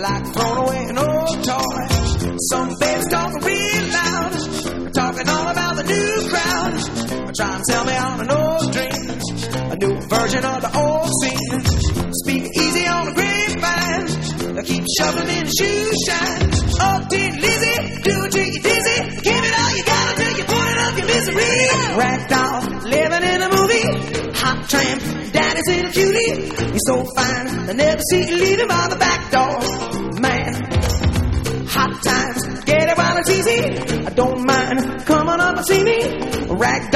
like throwing away an old toy. Some babies talking real loud, talking all about the new crowd, trying to sell me on an old dream, a new version of the old scene. Speak easy on the grapevine, they keep shoving in shoe shine. Oh, dear Lizzie, do it till you dizzy, give it all you got until you put it up your misery. Ragdoll, living in a movie, hot tramp, daddy's in a cutie. You're so fine, I never see you leaving by the back door. Man, hot times, get it while it's easy. I don't mind, come on up and see me. Ragdoll.